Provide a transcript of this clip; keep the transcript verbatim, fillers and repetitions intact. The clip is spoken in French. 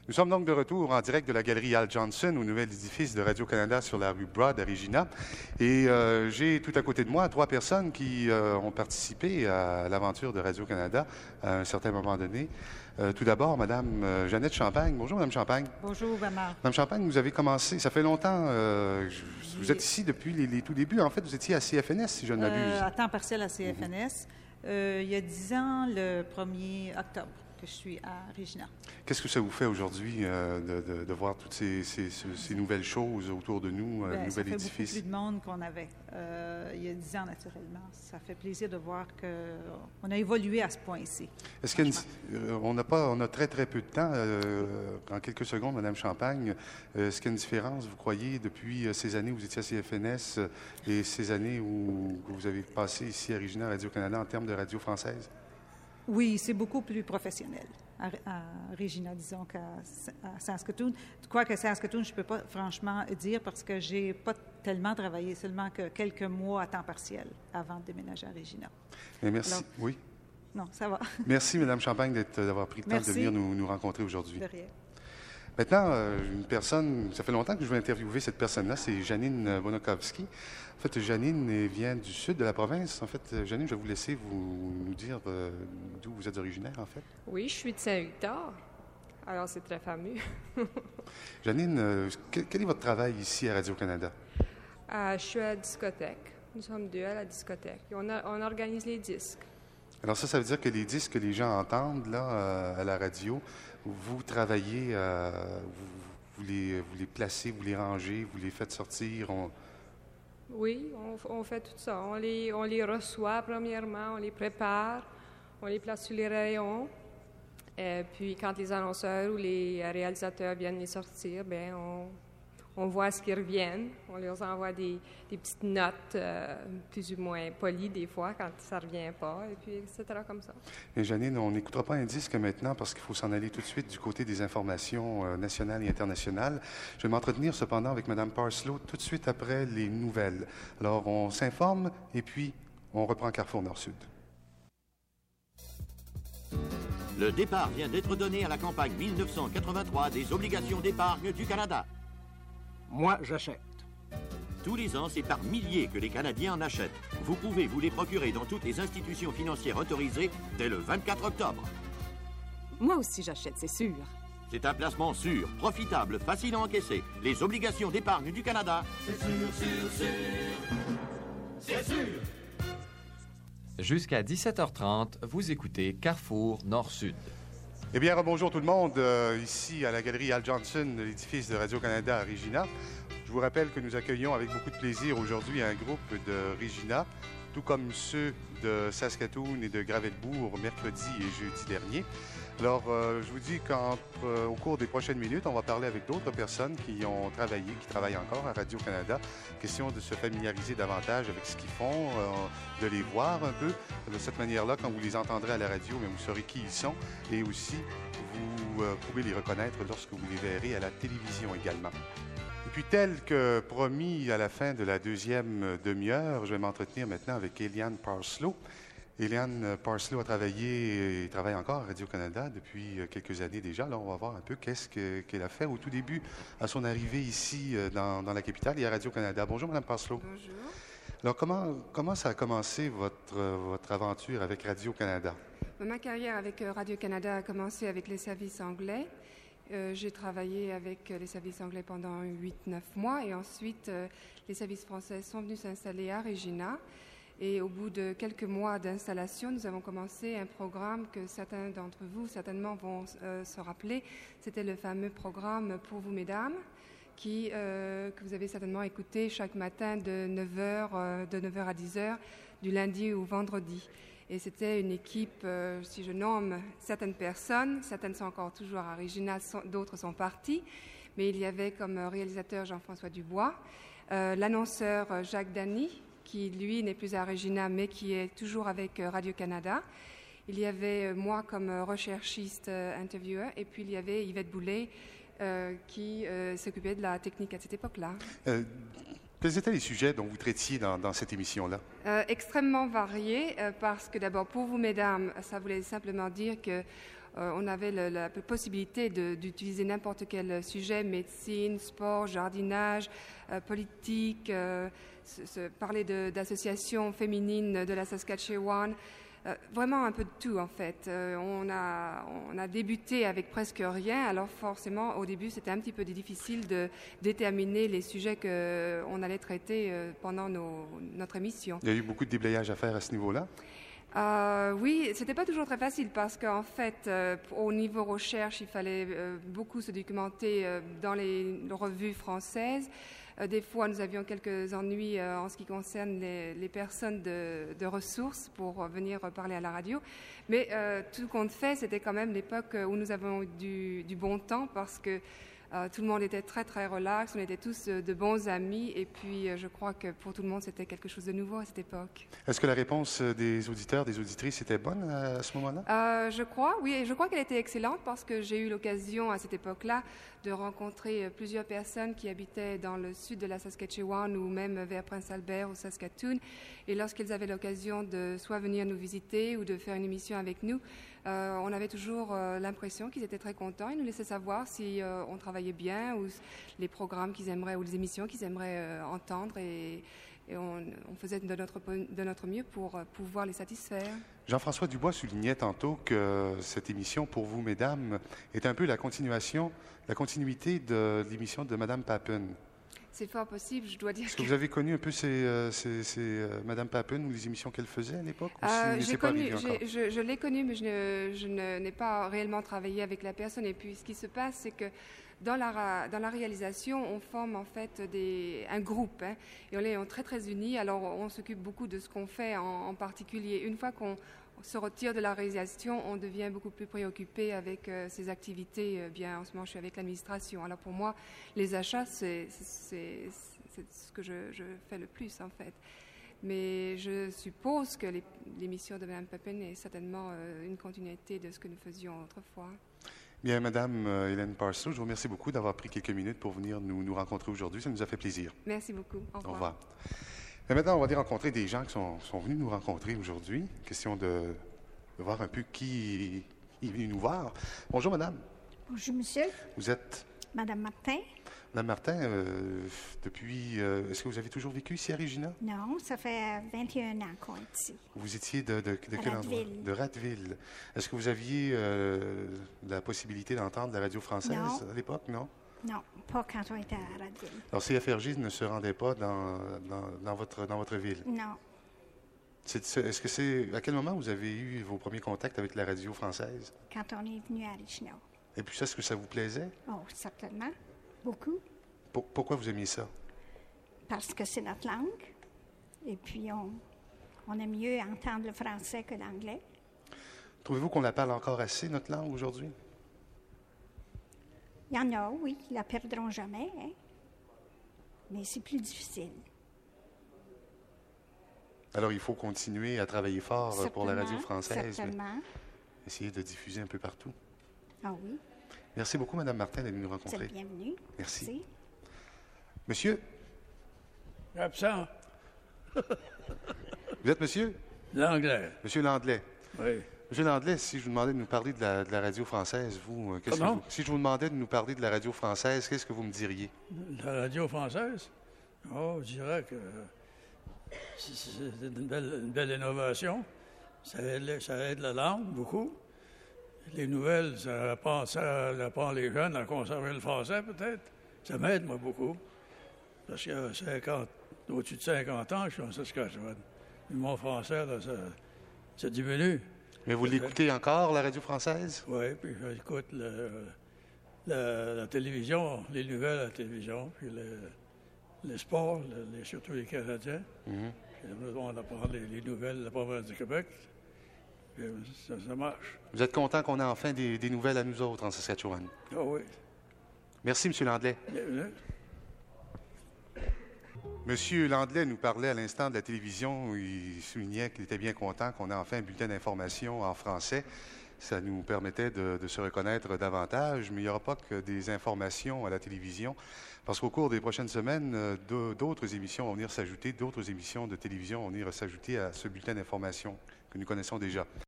Nous sommes donc de retour en direct de la galerie Al Johnson au nouvel édifice de Radio-Canada sur la rue Broad à Regina. Et euh, j'ai tout à côté de moi trois personnes qui euh, ont participé à l'aventure de Radio-Canada à un certain moment donné. Euh, tout d'abord, Madame euh, Jeannette Champagne. Bonjour, Madame Champagne. Bonjour, Bernard. Madame Champagne, vous avez commencé, ça fait longtemps, euh, je, vous êtes ici depuis les, les tout débuts. En fait, vous étiez à C F N S, si je ne m'abuse. Euh, à temps partiel à C F N S. Mm-hmm. euh, il y a dix ans, le premier octobre, que je suis à Regina. Qu'est-ce que ça vous fait aujourd'hui euh, de, de, de voir toutes ces, ces, ces nouvelles choses autour de nous, euh, Bien, nouvel édifice? Ça fait édifice? beaucoup plus de monde qu'on avait euh, il y a dix ans, naturellement. Ça fait plaisir de voir qu'on a évolué à ce point-ci. Est-ce qu'on euh, pas, on a très, très peu de temps. Euh, en quelques secondes, Mme Champagne, euh, est-ce qu'il y a une différence, vous croyez, depuis ces années où vous étiez à C F N S euh, et ces années où vous avez passé ici à Regina, Radio-Canada, en termes de radio française? Oui, c'est beaucoup plus professionnel à, à Regina, disons, qu'à à Saskatoon. Quoique Saskatoon, je ne peux pas franchement dire parce que je n'ai pas tellement travaillé, seulement que quelques mois à temps partiel avant de déménager à Regina. Mais merci. Alors, oui. Non, ça va. Merci, Mme Champagne, d'avoir pris le merci. temps de venir nous, nous rencontrer aujourd'hui. De rien. Maintenant, euh, une personne, ça fait longtemps que je veux interviewer cette personne-là, c'est Janine Bonakovsky. En fait, Janine vient du sud de la province. En fait, Janine, je vais vous laisser vous nous dire euh, d'où vous êtes originaire, en fait. Oui, je suis de Saint-Victor. Alors, c'est très fameux. Janine, euh, quel, quel est votre travail ici à Radio-Canada? Euh, je suis à la discothèque. Nous sommes deux à la discothèque. Et on, a, on organise les disques. Alors ça, ça veut dire que les disques que les gens entendent là, euh, à la radio, vous travaillez, euh, vous, vous, les, vous les placez, vous les rangez, vous les faites sortir? On... Oui, on, on fait tout ça. On les, on les reçoit premièrement, on les prépare, on les place sur les rayons. Et puis quand les annonceurs ou les réalisateurs viennent les sortir, bien, on, on voit ce qu'ils reviennent. On leur envoie des, des petites notes euh, plus ou moins polies des fois quand ça ne revient pas, et puis et cetera comme ça. Et Janine, on n'écoutera pas un disque maintenant parce qu'il faut s'en aller tout de suite du côté des informations euh, nationales et internationales. Je vais m'entretenir cependant avec Mme Parslow tout de suite après les nouvelles. Alors, on s'informe et puis on reprend Carrefour Nord-Sud. Le départ vient d'être donné à la campagne mille neuf cent quatre-vingt-trois des obligations d'épargne du Canada. Moi, j'achète. Tous les ans, c'est par milliers que les Canadiens en achètent. Vous pouvez vous les procurer dans toutes les institutions financières autorisées dès le vingt-quatre octobre. Moi aussi, j'achète, c'est sûr. C'est un placement sûr, profitable, facile à encaisser. Les obligations d'épargne du Canada. C'est sûr, sûr, sûr. C'est sûr. Jusqu'à dix-sept heures trente, vous écoutez Carrefour Nord-Sud. Eh bien, bonjour tout le monde, euh, ici à la galerie Al Johnson de l'édifice de Radio-Canada à Regina. Je vous rappelle que nous accueillons avec beaucoup de plaisir aujourd'hui un groupe de Regina, tout comme ceux de Saskatoon et de Gravelbourg mercredi et jeudi dernier. Alors, euh, je vous dis qu'au euh, cours des prochaines minutes, on va parler avec d'autres personnes qui ont travaillé, qui travaillent encore à Radio-Canada. Question de se familiariser davantage avec ce qu'ils font, euh, de les voir un peu. De cette manière-là, quand vous les entendrez à la radio, bien, vous saurez qui ils sont et aussi vous euh, pourrez les reconnaître lorsque vous les verrez à la télévision également. Et puis, tel que promis à la fin de la deuxième demi-heure, je vais m'entretenir maintenant avec Eliane Parslow. Eliane Parslow a travaillé et travaille encore à Radio-Canada depuis quelques années déjà. Alors, on va voir un peu qu'est-ce que, qu'elle a fait au tout début, à son arrivée ici dans, dans la capitale et à Radio-Canada. Bonjour, Mme Parslow. Bonjour. Alors, comment, comment ça a commencé votre, votre aventure avec Radio-Canada? Ma carrière avec Radio-Canada a commencé avec les services anglais. Euh, j'ai travaillé avec les services anglais pendant huit neuf mois et ensuite, euh, les services français sont venus s'installer à Regina. Et au bout de quelques mois d'installation, nous avons commencé un programme que certains d'entre vous certainement vont euh, se rappeler. C'était le fameux programme Pour vous, mesdames, qui, euh, que vous avez certainement écouté chaque matin de neuf heures, euh, de neuf heures à dix heures, du lundi au vendredi. Et c'était une équipe, euh, si je nomme certaines personnes, certaines sont encore toujours à Regina, d'autres sont parties, mais il y avait comme réalisateur Jean-François Dubois, euh, l'annonceur Jacques Dany, qui, lui, n'est plus à Regina, mais qui est toujours avec Radio-Canada. Il y avait moi comme recherchiste euh, intervieweur, et puis il y avait Yvette Boulay, euh, qui euh, s'occupait de la technique à cette époque-là. Euh, quels étaient les sujets dont vous traitiez dans, dans cette émission-là? Euh, extrêmement variés, euh, parce que d'abord, pour vous, mesdames, ça voulait simplement dire que euh, on avait le, la possibilité de, d'utiliser n'importe quel sujet, médecine, sport, jardinage, euh, politique, euh, se, se parler de, d'associations féminines de la Saskatchewan. Euh, vraiment un peu de tout, en fait. Euh, on, a, on a débuté avec presque rien, alors forcément, au début, c'était un petit peu difficile de déterminer les sujets qu'on allait traiter euh, pendant nos, notre émission. Il y a eu beaucoup de déblayage à faire à ce niveau-là? Euh, oui, c'était pas toujours très facile parce qu'en fait, euh, au niveau recherche, il fallait euh, beaucoup se documenter euh, dans les revues françaises. Euh, des fois, nous avions quelques ennuis euh, en ce qui concerne les, les personnes de, de ressources pour euh, venir parler à la radio. Mais euh, tout compte fait, c'était quand même l'époque où nous avons eu du, du bon temps parce que euh, tout le monde était très, très relax. On était tous euh, de bons amis. Et puis, euh, je crois que pour tout le monde, c'était quelque chose de nouveau à cette époque. Est-ce que la réponse des auditeurs, des auditrices était bonne à ce moment-là? Euh, je crois, oui. Et je crois qu'elle était excellente parce que j'ai eu l'occasion à cette époque-là de rencontrer plusieurs personnes qui habitaient dans le sud de la Saskatchewan ou même vers Prince Albert ou Saskatoon. Et lorsqu'ils avaient l'occasion de soit venir nous visiter ou de faire une émission avec nous, euh, on avait toujours euh, l'impression qu'ils étaient très contents. Ils nous laissaient savoir si euh, on travaillait bien ou les programmes qu'ils aimeraient ou les émissions qu'ils aimeraient euh, entendre. Et, et on, on faisait de notre, de notre mieux pour euh, pouvoir les satisfaire. Jean-François Dubois soulignait tantôt que cette émission, pour vous, mesdames, est un peu la continuation, la continuité de l'émission de Mme Papen. C'est fort possible, je dois dire. Est-ce que, que vous avez connu un peu ces, euh, ces, ces, euh, Mme Papen ou les émissions qu'elle faisait à l'époque? Ou euh, si j'ai pas connu, j'ai, je, je l'ai connue, mais je, ne, je ne, n'ai pas réellement travaillé avec la personne. Et puis, ce qui se passe, c'est que dans la, dans la réalisation, on forme en fait des, un groupe. Hein, et on est très, très unis. Alors, on s'occupe beaucoup de ce qu'on fait en, en particulier. Une fois qu'on se retire de la réalisation, on devient beaucoup plus préoccupé avec euh, ses activités. Euh, bien, en ce moment, je suis avec l'administration. Alors, pour moi, les achats, c'est... c'est C'est ce que je, je fais le plus, en fait. Mais je suppose que les, l'émission de Mme Papen est certainement euh, une continuité de ce que nous faisions autrefois. Bien, Mme euh, Hélène Parceau, je vous remercie beaucoup d'avoir pris quelques minutes pour venir nous, nous rencontrer aujourd'hui. Ça nous a fait plaisir. Merci beaucoup. Au revoir. Au revoir. Et maintenant, on va aller rencontrer des gens qui sont, sont venus nous rencontrer aujourd'hui. Question de, de voir un peu qui est venu nous voir. Bonjour, madame. Bonjour, monsieur. Vous êtes? Madame Martin. Madame Martin, euh, depuis... Euh, est-ce que vous avez toujours vécu ici à Regina? Non, ça fait vingt et un ans qu'on est ici. Vous étiez de, de, de quel endroit? De Ratteville. Est-ce que vous aviez euh, la possibilité d'entendre la radio française non. à l'époque? Non. Non, pas quand on était à Ratteville. Alors, C F R J ne se rendait pas dans, dans, dans, votre, dans votre ville? Non. C'est, c'est, est-ce que c'est... À quel moment vous avez eu vos premiers contacts avec la radio française? Quand on est venu à Regina. Et puis ça, est-ce que ça vous plaisait? Oh, certainement. Beaucoup. Pour, pourquoi vous aimiez ça? Parce que c'est notre langue. Et puis, on, on aime mieux entendre le français que l'anglais. Trouvez-vous qu'on la parle encore assez, notre langue, aujourd'hui? Il y en a, oui, qui ne la perdront jamais, hein? Mais c'est plus difficile. Alors, il faut continuer à travailler fort certainement, pour la radio française. Certainement. Essayer de diffuser un peu partout. Ah oui. Merci beaucoup, Mme Martin, d'être venue nous rencontrer. Vous êtes bienvenue. Merci. Merci. Monsieur? Absent. Vous êtes monsieur? L'anglais. Monsieur Landlet. Oui. Monsieur Landlet, si je vous demandais de nous parler de la, de la radio française, vous, qu'est-ce Comment? que vous... Si je vous demandais de nous parler de la radio française, qu'est-ce que vous me diriez? La radio française? Oh, je dirais que c'est une belle, une belle innovation. Ça aide, ça aide la langue beaucoup. Les nouvelles, ça apprend, ça apprend les jeunes à conserver le français, peut-être. Ça m'aide, moi, beaucoup. Parce que cinquante, au-dessus de cinquante ans, je suis en Saskatchewan. Mon français, là, ça, ça diminue. Mais vous l'écoutez euh, encore, la radio française? Oui, puis j'écoute le, le, la télévision, les nouvelles à la télévision, puis le, le sport, le, les, surtout les Canadiens. Mm-hmm. Puis on apprend les, les nouvelles de la province du Québec. Ça, ça marche. Vous êtes content qu'on ait enfin des, des nouvelles à nous autres en Saskatchewan? Ah oui. Merci, M. Landlet. Bienvenue. M. Landlet nous parlait à l'instant de la télévision où il soulignait qu'il était bien content qu'on ait enfin un bulletin d'information en français. Ça nous permettait de, de se reconnaître davantage, mais il n'y aura pas que des informations à la télévision, parce qu'au cours des prochaines semaines, d'autres émissions vont venir s'ajouter, d'autres émissions de télévision vont venir s'ajouter à ce bulletin d'information que nous connaissons déjà.